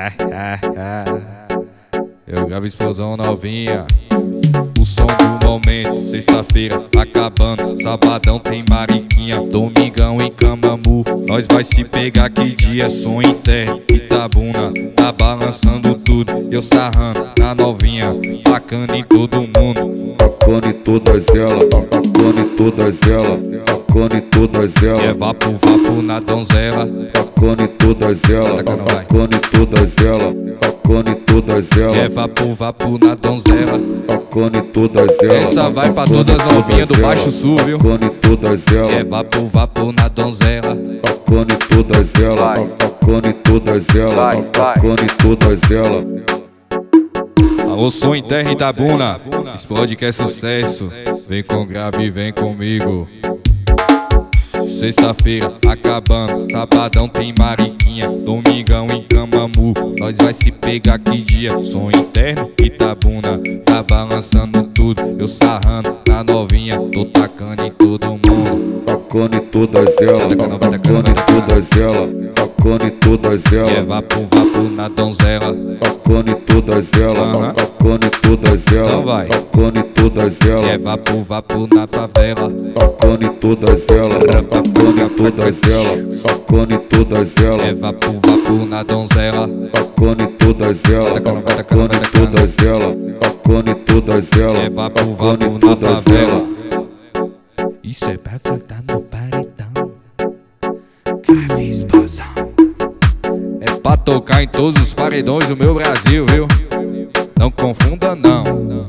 Eu gravo explosão novinha. O som do momento, sexta-feira acabando, sabadão tem mariquinha, domingão em Camamu. Nós vai se pegar que dia, som em terra, Itabuna, tá balançando tudo. Eu sarrando na novinha, tacando em todo mundo. Tacando em todas elas, tacando em todas elas, tacando em todas elas. É vapo, vapo na donzela. Tacando em todas elas, tacando em todas elas, tacando em todas elas. É vapo, vapo na donzela. Tacando em todas elas. Essa vai pra todas as novinhas do Baixo Sul, viu? Tacando em todas elas. É vapo, vapo na donzela. Tacando em todas elas, tacando em todas elas, tacando em todas elas. Alô, som em terra Itabuna, explode que é sucesso. Vem com grave, vem comigo. Sexta-feira acabando, sabadão tem mariquinha, domingão em Camamu. Nós vai se pegar que dia, som interno, Itabuna, tá balançando tudo. Eu sarrando na novinha, tô tacando em todo mundo. Tacando em todas elas, tacando em todas elas, tacando em todas elas. É vapo, vapo na donzela. Tacando em todas elas, tacando em todas elas. Então vai. Tacando em todas elas. É vapo, vapo na favela. Tacando em todas elas, tacando em todas elas, tacando em todas elas. É vapo, vapo na donzela. Tacando em todas elas, tacando em todas elas, tacando em todas elas. É vapo, vapo na favela. Isso é pra cantar no paredão. Grave explosão. É pra tocar em todos os paredões do meu Brasil, viu? Não confunda não.